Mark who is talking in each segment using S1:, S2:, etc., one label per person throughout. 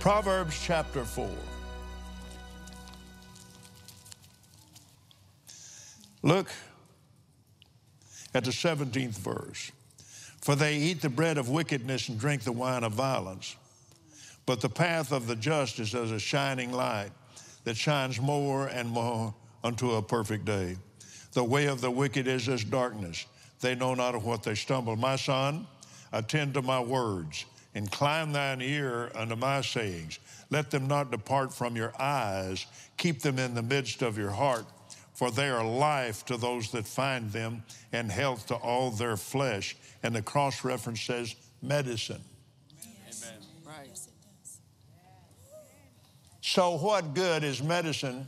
S1: Proverbs chapter 4. Look at the 17th verse. For they eat the bread of wickedness and drink the wine of violence. But the path of the just is as a shining light that shines more and more unto a perfect day. The way of the wicked is as darkness. They know not of what they stumble. My son, attend to my words. Incline thine ear unto my sayings. Let them not depart from your eyes. Keep them in the midst of your heart. For they are life to those that find them, and health to all their flesh. And the cross-reference says medicine.
S2: Amen. Right.
S1: So what good is medicine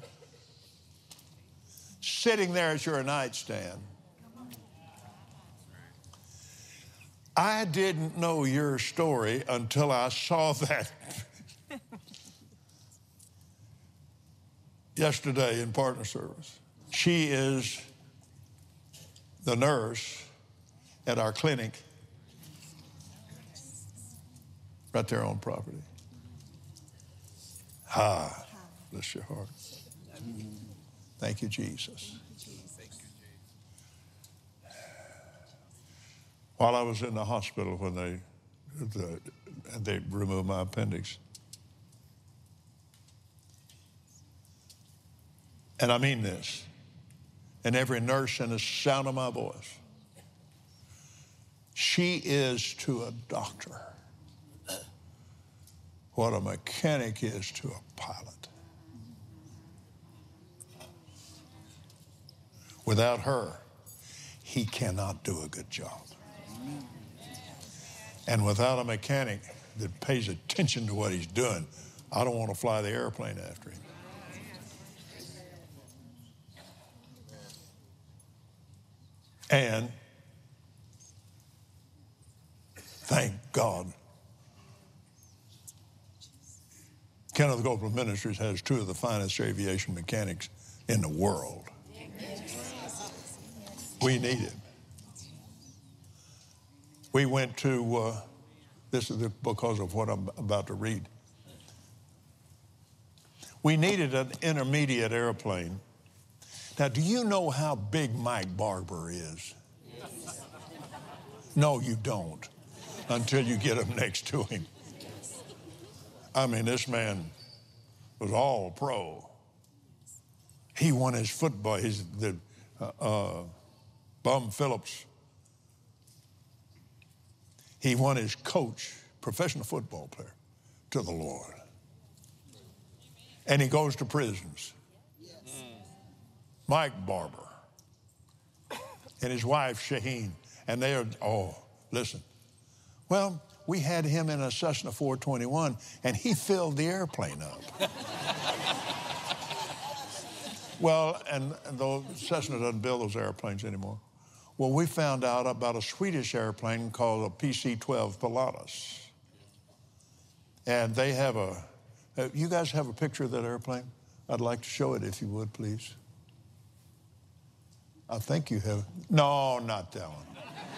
S1: sitting there at your nightstand? I didn't know your story until I saw that yesterday in partner service. She is the nurse at our clinic right there on property. Bless your heart. Thank you, Jesus. While I was in the hospital when they removed my appendix, and I mean this, and every nurse in the sound of my voice, she is to a doctor what a mechanic is to a pilot. Without her, he cannot do a good job. And without a mechanic that pays attention to what he's doing, I don't want to fly the airplane after him. And thank God, Kenneth Copeland Ministries has two of the finest aviation mechanics in the world. We need him. We went to, this is because of what I'm about to read. We needed an intermediate airplane. Now, do you know how big Mike Barber is? No, you don't, until you get up next to him. I mean, this man was all pro. He won his football, Bum Phillips. He won his coach, professional football player, to the Lord. And he goes to prisons. Mike Barber and his wife, Shaheen, and they are, listen. Well, we had him in a Cessna 421, and he filled the airplane up. Well, and though Cessna doesn't build those airplanes anymore. Well, we found out about a Swedish airplane called a PC-12 Pilatus. And they have you guys have a picture of that airplane? I'd like to show it if you would, please. I think you have. No, not that one.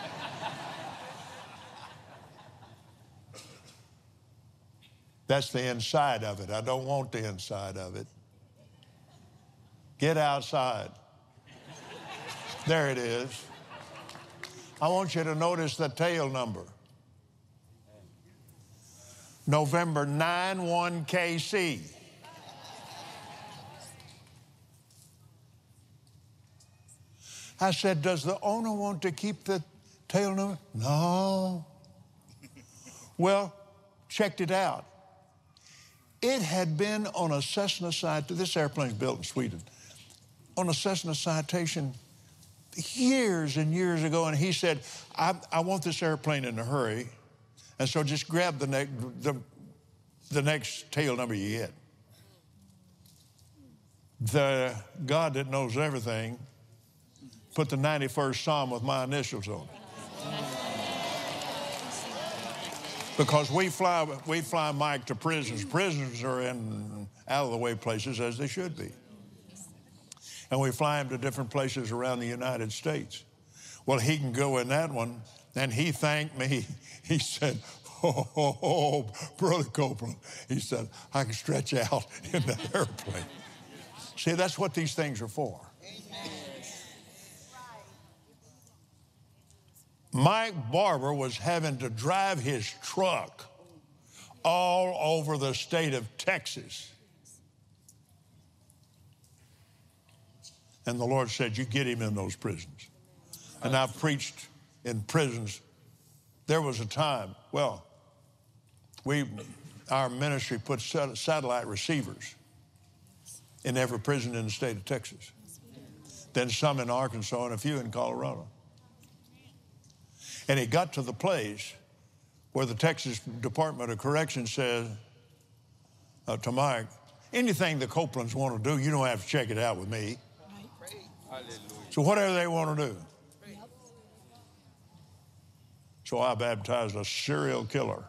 S1: That's the inside of it. I don't want the inside of it. Get outside. There it is. I want you to notice the tail number. November 91KC. I said, does the owner want to keep the tail number? No. Well, checked it out. It had been on a Cessna citation. This airplane's built in Sweden. On a Cessna citation years and years ago, and he said, I want this airplane in a hurry, and so just grab the next tail number you get. The God that knows everything put the 91st Psalm with my initials on it. Because we fly Mike to prisons. Prisons are in out-of-the-way places, as they should be. And we fly him to different places around the United States. Well, he can go in that one, and he thanked me. He said, Oh, Brother Copeland, he said, I can stretch out in that airplane. See, that's what these things are for. Mike Barber was having to drive his truck all over the state of Texas. And the Lord said, you get him in those prisons. And I've preached in prisons. There was a time, well, our ministry put satellite receivers in every prison in the state of Texas. Then some in Arkansas and a few in Colorado. And it got to the place where the Texas Department of Corrections said to Mike, anything the Copelands want to do, you don't have to check it out with me. So whatever they want to do. So I baptized a serial killer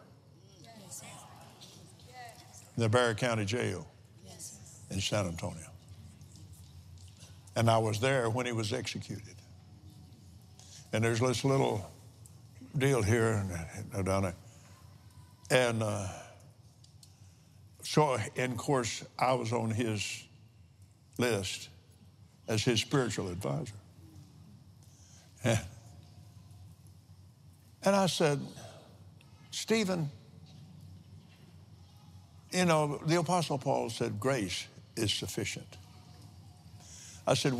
S1: in the Barry County Jail in San Antonio. And I was there when he was executed. And there's this little deal here and down there. And and of course, I was on his list as his spiritual advisor. And I said, Stephen, you know, the Apostle Paul said grace is sufficient. I said,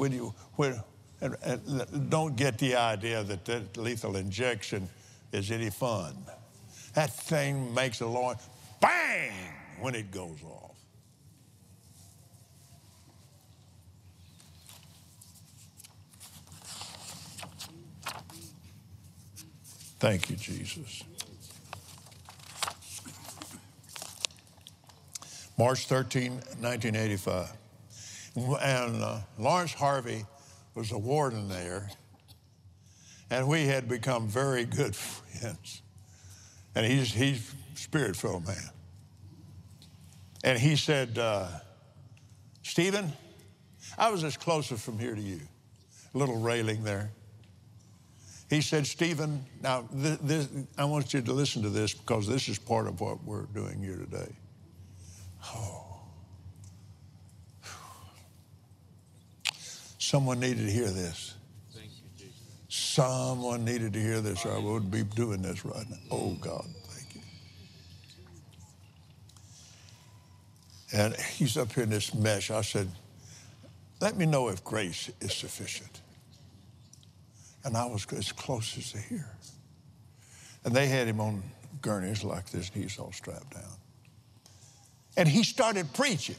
S1: don't get the idea that lethal injection is any fun. That thing makes a alarm, bang, when it goes off. Thank you, Jesus. March 13, 1985. And Lawrence Harvey was a warden there, and we had become very good friends. And he's a spirit-filled man. And he said, Stephen, I was as close as from here to you, a little railing there. He said, Stephen, now I want you to listen to this because this is part of what we're doing here today. Oh. Someone needed to hear this.
S3: Thank you, Jesus.
S1: Someone needed to hear this or I would be doing this right now. Oh, God, thank you. And he's up here in this mesh. I said, let me know if grace is sufficient. And I was as close as to hear. And they had him on gurneys like this, and he's all strapped down. And he started preaching.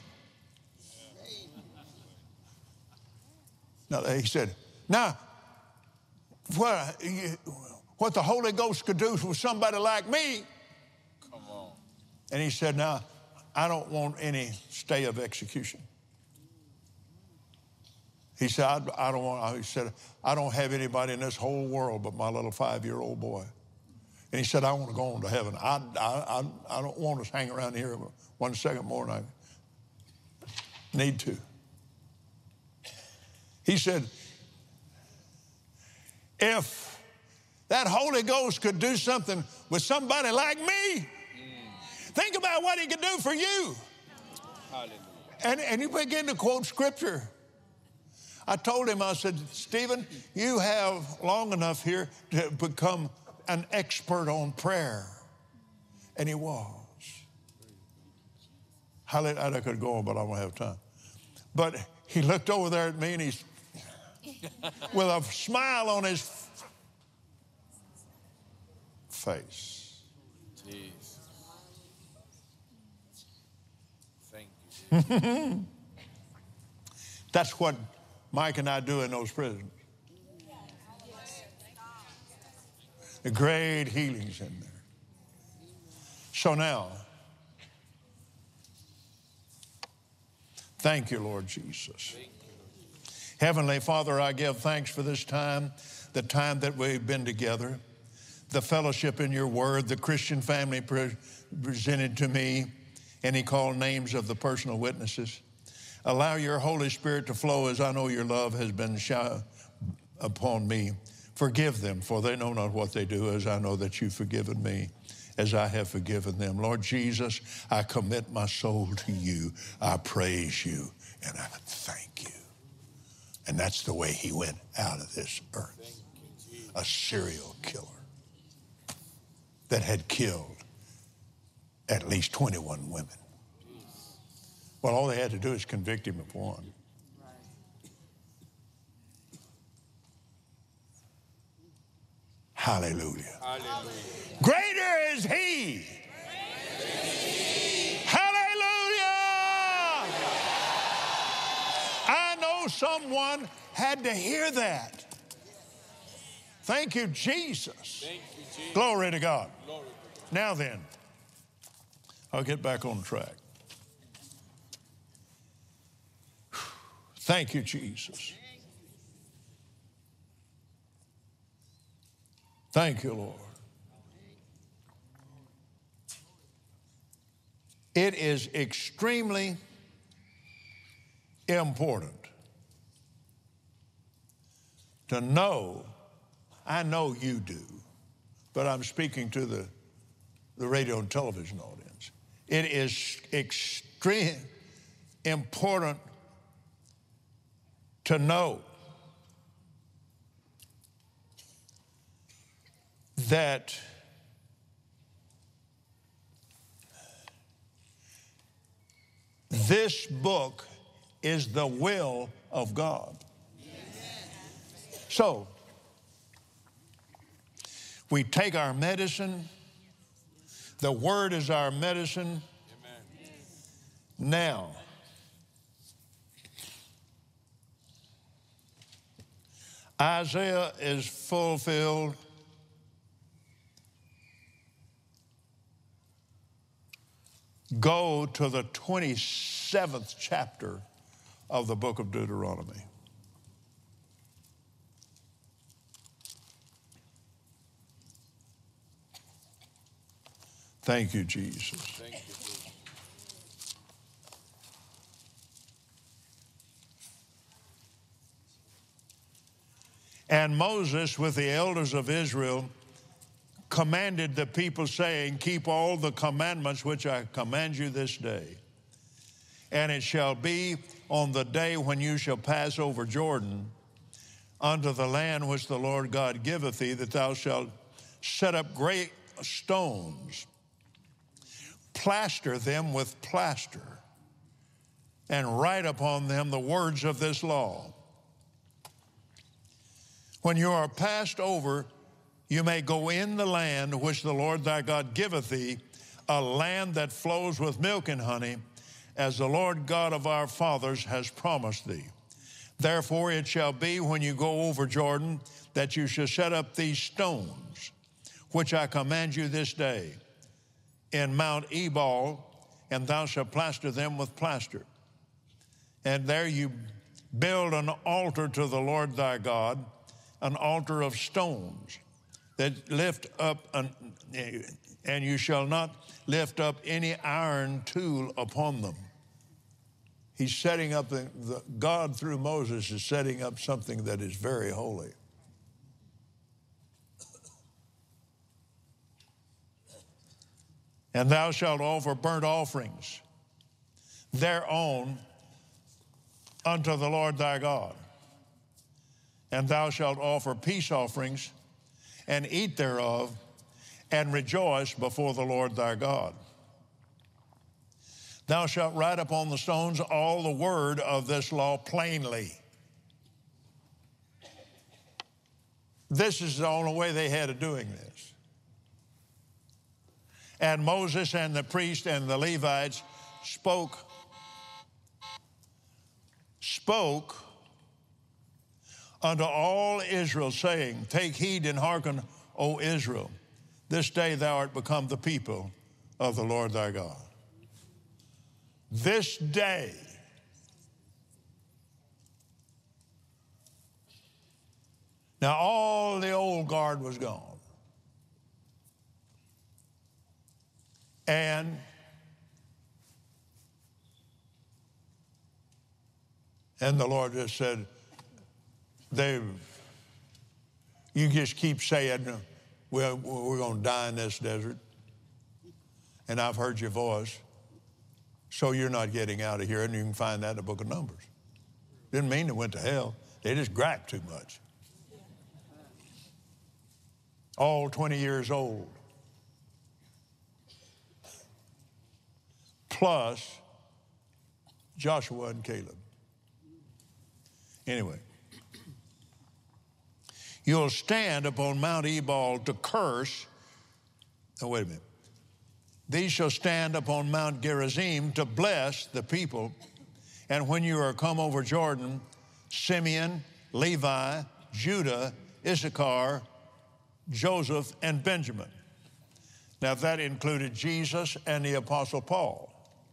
S1: Now, he said, now, what the Holy Ghost could do for somebody like me.
S3: Come on.
S1: And he said, now, I don't want any stay of execution. He said, I don't have anybody in this whole world but my little 5-year-old boy. And he said, I want to go on to heaven. I don't want to hang around here 1 second more than I need to. He said, if that Holy Ghost could do something with somebody like me, think about what he could do for you.
S3: Hallelujah.
S1: And he began to quote scripture. I told him, I said, Stephen, you have long enough here to become an expert on prayer. And he was. I could go on, but I don't have time. But he looked over there at me and he's, with a smile on his face.
S3: Jesus. Thank you.
S1: That's what Mike and I do in those prisons. The great healings in there. So now, thank you, Lord Jesus. Heavenly Father, I give thanks for this time, the time that we've been together, the fellowship in your word, the Christian family presented to me, and he called names of the personal witnesses. Allow your Holy Spirit to flow as I know your love has been showered upon me. Forgive them, for they know not what they do, as I know that you've forgiven me. as I have forgiven them. Lord Jesus, I commit my soul to you. I praise you and I thank you. And that's the way he went out of this earth. A serial killer that had killed at least 21 women. Well, all they had to do is convict him of one. Hallelujah. Hallelujah. Greater is he. Hallelujah. I know someone had to hear that. Thank you, Jesus. Thank you, Jesus. Glory to God. Glory to God. Now then, I'll get back on track. Thank you, Jesus. Thank you, Lord. It is extremely important to know, I know you do, but I'm speaking to the radio and television audience. It is extremely important to know that this book is the will of God. So, we take our medicine. The Word is our medicine. Now, Isaiah is fulfilled. Go to the 27th chapter of the book of Deuteronomy. Thank you, Jesus. Thank you, Jesus. And Moses, with the elders of Israel, commanded the people, saying, keep all the commandments which I command you this day. And it shall be on the day when you shall pass over Jordan unto the land which the Lord God giveth thee, that thou shalt set up great stones, plaster them with plaster, and write upon them the words of this law. When you are passed over, you may go in the land which the Lord thy God giveth thee, a land that flows with milk and honey, as the Lord God of our fathers has promised thee. Therefore it shall be when you go over Jordan that you shall set up these stones, which I command you this day, in Mount Ebal, and thou shalt plaster them with plaster. And there you build an altar to the Lord thy God, an altar of stones that lift up, and you shall not lift up any iron tool upon them. He's setting up, God through Moses is setting up something that is very holy. And thou shalt offer burnt offerings thereon unto the Lord thy God. And thou shalt offer peace offerings and eat thereof, and rejoice before the Lord thy God. Thou shalt write upon the stones all the word of this law plainly. This is the only way they had of doing this. And Moses and the priest and the Levites spoke unto all Israel, saying, take heed and hearken, O Israel. This day thou art become the people of the Lord thy God. This day. Now all the old guard was gone. And the Lord just said, you just keep saying, well, we're going to die in this desert. and I've heard your voice, so you're not getting out of here. And you can find that in the book of Numbers. Didn't mean they went to hell. They just griped too much. All 20 years old. Plus Joshua and Caleb. Anyway. You'll stand upon Mount Ebal to curse. Oh, wait a minute. These shall stand upon Mount Gerizim to bless the people. And when you are come over Jordan, Simeon, Levi, Judah, Issachar, Joseph, and Benjamin. Now that included Jesus and the Apostle Paul.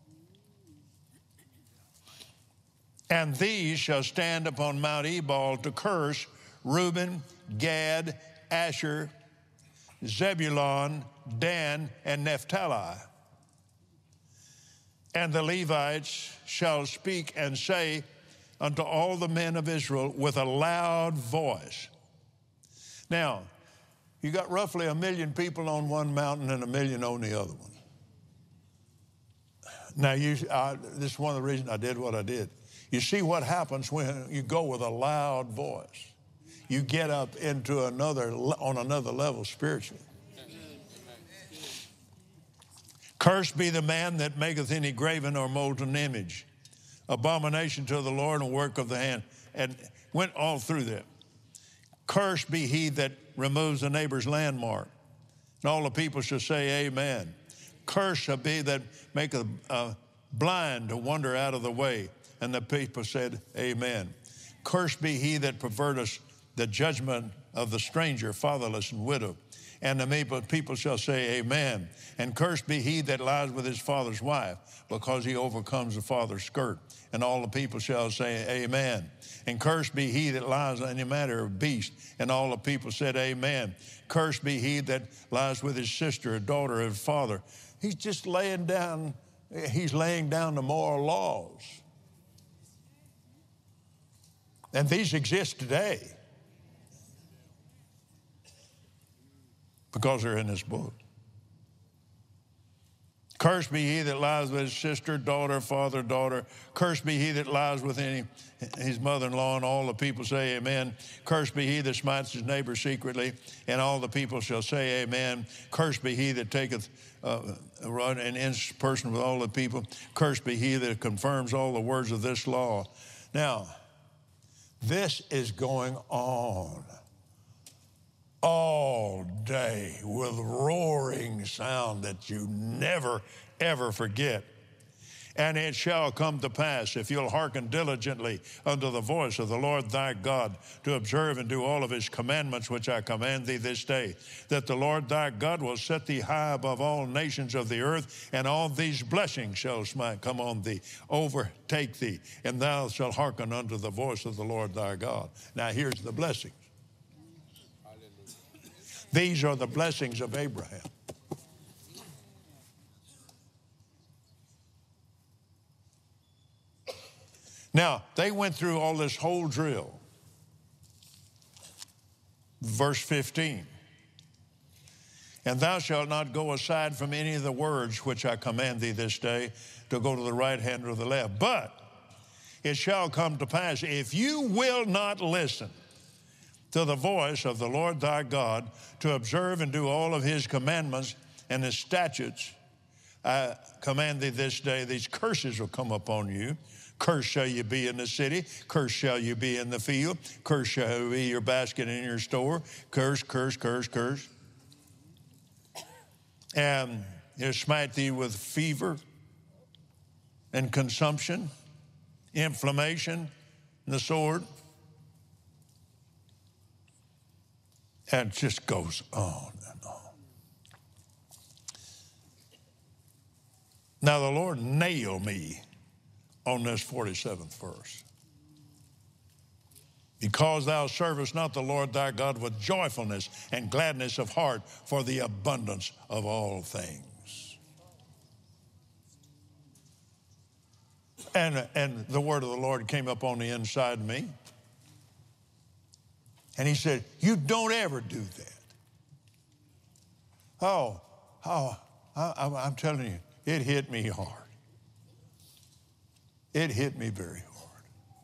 S1: And these shall stand upon Mount Ebal to curse Reuben, Gad, Asher, Zebulun, Dan, and Naphtali. And the Levites shall speak and say unto all the men of Israel with a loud voice. Now, you got roughly 1 million people on one mountain and 1 million on the other one. Now, this is one of the reasons I did what I did. You see what happens when you go with a loud voice. You get up into on another level spiritually. Cursed be the man that maketh any graven or molten image, abomination to the Lord and work of the hand. And went all through that. Cursed be he that removes the neighbor's landmark. And all the people shall say amen. Cursed shall be that maketh blind to wander out of the way. And the people said amen. Cursed be he that perverteth the judgment of the stranger, fatherless, and widow. And the people shall say amen. And cursed be he that lies with his father's wife, because he overcomes the father's skirt. And all the people shall say amen. And cursed be he that lies in the matter of beast. And all the people said amen. Cursed be he that lies with his sister, a daughter of his father. He's just laying down the moral laws. And these exist today because they're in this book. Cursed be he that lies with his sister, daughter, father, daughter. Cursed be he that lies with his mother-in-law, and all the people say amen. Cursed be he that smites his neighbor secretly, and all the people shall say amen. Cursed be he that taketh a rod and ends person with all the people. Cursed be he that confirms all the words of this law. Now, this is going on all day with roaring sound that you never, ever forget. And it shall come to pass, if you'll hearken diligently unto the voice of the Lord thy God, to observe and do all of his commandments which I command thee this day, that the Lord thy God will set thee high above all nations of the earth, and all these blessings shall come on thee, overtake thee, and thou shalt hearken unto the voice of the Lord thy God. Now here's the blessings. These are the blessings of Abraham. Now, they went through all this whole drill. Verse 15. And thou shalt not go aside from any of the words which I command thee this day, to go to the right hand or the left. But it shall come to pass, if you will not listen to the voice of the Lord thy God, to observe and do all of his commandments and his statutes, I command thee this day, these curses will come upon you. Cursed shall you be in the city. Cursed shall you be in the field. Cursed shall be your basket in your store. Curse, curse, curse, curse. And he'll smite thee with fever and consumption, inflammation, and the sword. And it just goes on and on. Now the Lord nailed me on this 47th verse. Because thou servest not the Lord thy God with joyfulness and gladness of heart for the abundance of all things. And the word of the Lord came up on the inside of me. And he said, you don't ever do that. Oh, I'm telling you, it hit me hard. It hit me very hard.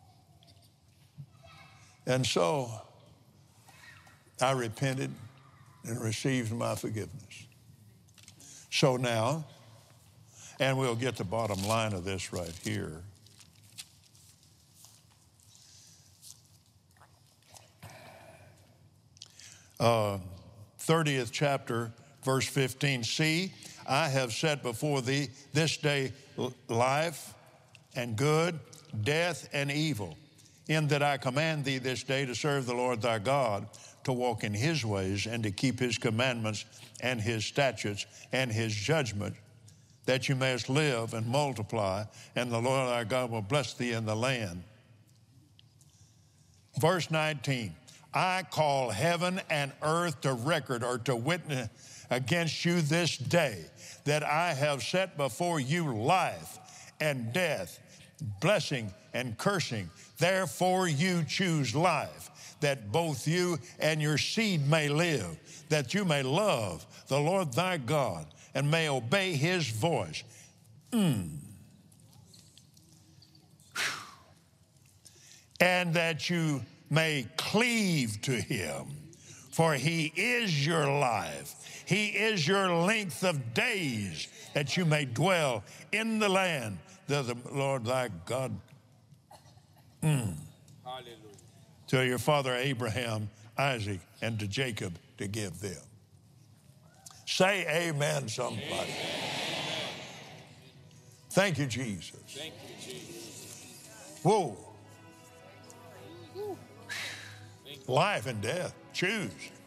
S1: And so I repented and received my forgiveness. So now, and we'll get the bottom line of this right here. Uh, 30th chapter, verse 15. See, I have set before thee this day life and good, death and evil, in that I command thee this day to serve the Lord thy God, to walk in his ways and to keep his commandments and his statutes and his judgment, that you mayest live and multiply, and the Lord thy God will bless thee in the land. Verse 19, I call heaven and earth to record, or to witness against you this day, that I have set before you life and death, blessing and cursing. Therefore you choose life, that both you and your seed may live, that you may love the Lord thy God and may obey his voice. And that you may cleave to him, for he is your life. He is your length of days, that you may dwell in the land that the Lord thy God to your father Abraham, Isaac, and to Jacob to give them. Say amen, somebody. Amen. Thank you, Jesus.
S3: Thank you, Jesus.
S1: Whoa. Life and death. Choose.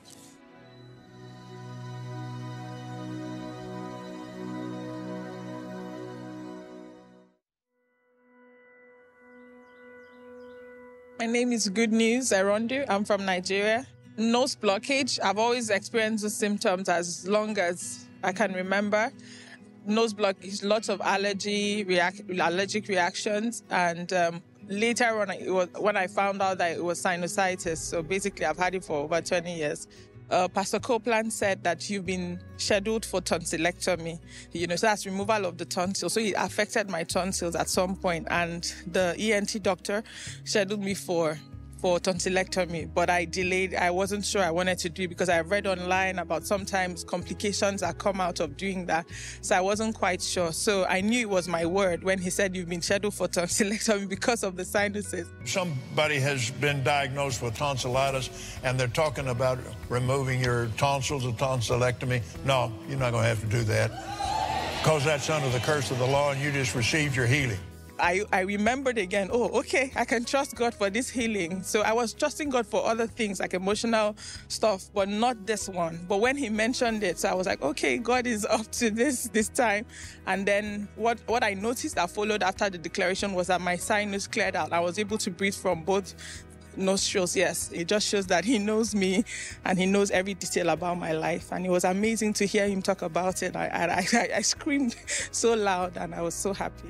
S2: My name is Good News Arondu. I'm from Nigeria. Nose blockage. I've always experienced the symptoms as long as I can remember. Nose blockage, lots of allergic reactions, and later on, when I found out that it was sinusitis. So basically, I've had it for over 20 years. Pastor Copeland said that you've been scheduled for tonsillectomy, so that's removal of the tonsils. So it affected my tonsils at some point, and the ENT doctor scheduled me for tonsillectomy, but I delayed. I wasn't sure I wanted to do it because I read online about sometimes complications that come out of doing that. So I wasn't quite sure. So I knew it was my word when he said you've been scheduled for tonsillectomy because of the sinuses.
S1: Somebody has been diagnosed with tonsillitis and they're talking about removing your tonsils, a tonsillectomy. No, you're not going to have to do that because that's under the curse of the law and you just received your healing.
S2: I remembered again, okay, I can trust God for this healing. So I was trusting God for other things like emotional stuff, but not this one. But when he mentioned it, so I was like, okay, God is up to this time. And then what I noticed that followed after the declaration was that my sinus cleared out. I was able to breathe from both nostrils. Yes, it just shows that he knows me and he knows every detail about my life. And it was amazing to hear him talk about it. I screamed so loud and I was so happy.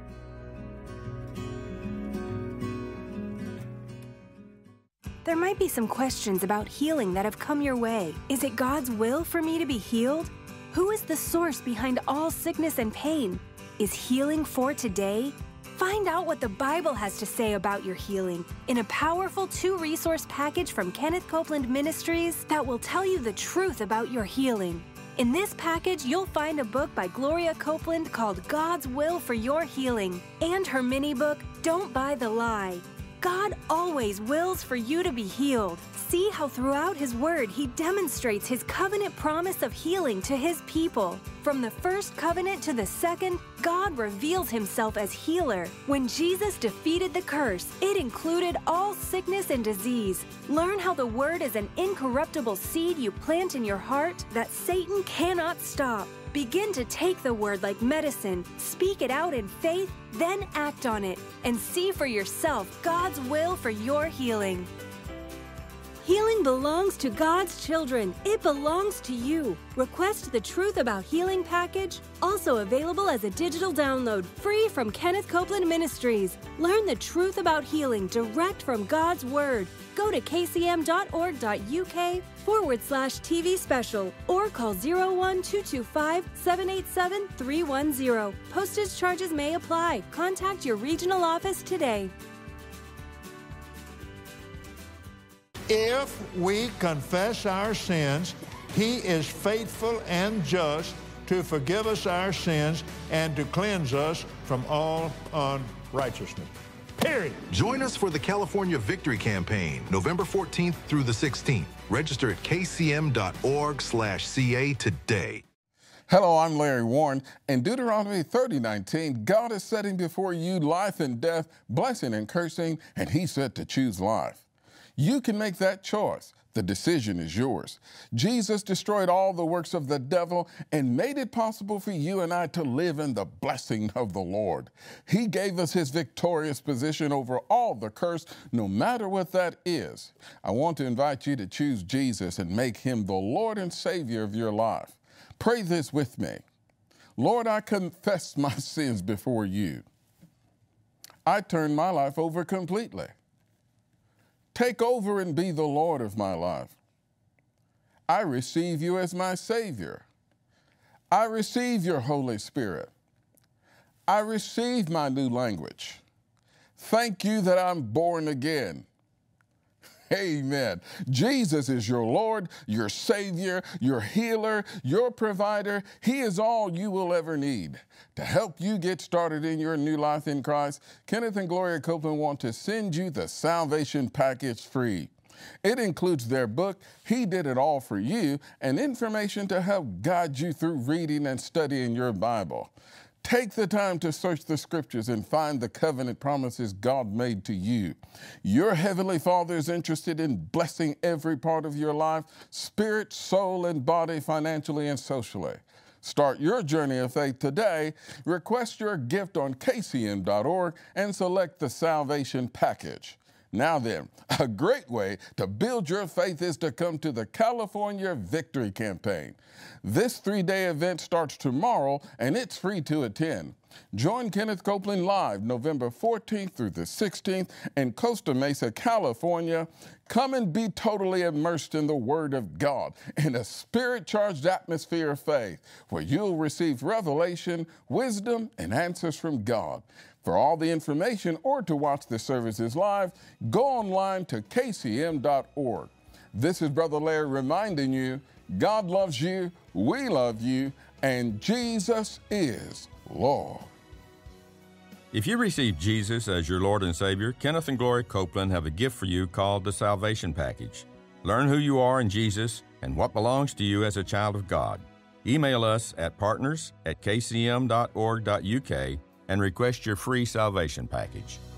S4: There might be some questions about healing that have come your way. Is it God's will for me to be healed? Who is the source behind all sickness and pain? Is healing for today? Find out what the Bible has to say about your healing in a powerful 2-resource package from Kenneth Copeland Ministries that will tell you the truth about your healing. In this package, you'll find a book by Gloria Copeland called God's Will for Your Healing, and her mini-book, Don't Buy the Lie. God always wills for you to be healed. See how throughout His Word, He demonstrates His covenant promise of healing to His people. From the first covenant to the second, God reveals Himself as healer. When Jesus defeated the curse, it included all sickness and disease. Learn how the Word is an incorruptible seed you plant in your heart that Satan cannot stop. Begin to take the Word like medicine, speak it out in faith, then act on it, and see for yourself God's will for your healing. Healing belongs to God's children. It belongs to you. Request the Truth About Healing package, also available as a digital download, free from Kenneth Copeland Ministries. Learn the truth about healing direct from God's Word. Go to kcm.org.uk/TV special or call 01-225-787-310. Postage charges may apply. Contact your regional office today.
S1: If we confess our sins, He is faithful and just to forgive us our sins and to cleanse us from all unrighteousness. Period.
S5: Join us for the California Victory Campaign, November 14th through the 16th. Register at kcm.org/CA today.
S6: Hello, I'm Larry Warren. In Deuteronomy 30:19, God is setting before you life and death, blessing and cursing, and He said to choose life. You can make that choice. The decision is yours. Jesus destroyed all the works of the devil and made it possible for you and I to live in the blessing of the Lord. He gave us His victorious position over all the curse, no matter what that is. I want to invite you to choose Jesus and make Him the Lord and Savior of your life. Pray this with me. Lord, I confess my sins before you. I turn my life over completely. Take over and be the Lord of my life. I receive you as my Savior. I receive your Holy Spirit. I receive my new language. Thank you that I'm born again. Amen. Jesus is your Lord, your Savior, your healer, your provider. He is all you will ever need. To help you get started in your new life in Christ, Kenneth and Gloria Copeland want to send you the Salvation Package free. It includes their book, He Did It All for You, and information to help guide you through reading and studying your Bible. Take the time to search the scriptures and find the covenant promises God made to you. Your Heavenly Father is interested in blessing every part of your life, spirit, soul, and body, financially and socially. Start your journey of faith today. Request your gift on kcm.org and select the Salvation Package. Now then, a great way to build your faith is to come to the California Victory Campaign. This 3-day event starts tomorrow, and it's free to attend. Join Kenneth Copeland live November 14th through the 16th in Costa Mesa, California. Come and be totally immersed in the Word of God in a spirit-charged atmosphere of faith, where you'll receive revelation, wisdom, and answers from God. For all the information or to watch the services live, go online to kcm.org. This is Brother Larry reminding you, God loves you, we love you, and Jesus is Lord.
S3: If you receive Jesus as your Lord and Savior, Kenneth and Gloria Copeland have a gift for you called the Salvation Package. Learn who you are in Jesus and what belongs to you as a child of God. Email us at partners@kcm.org.uk and request your free salvation package.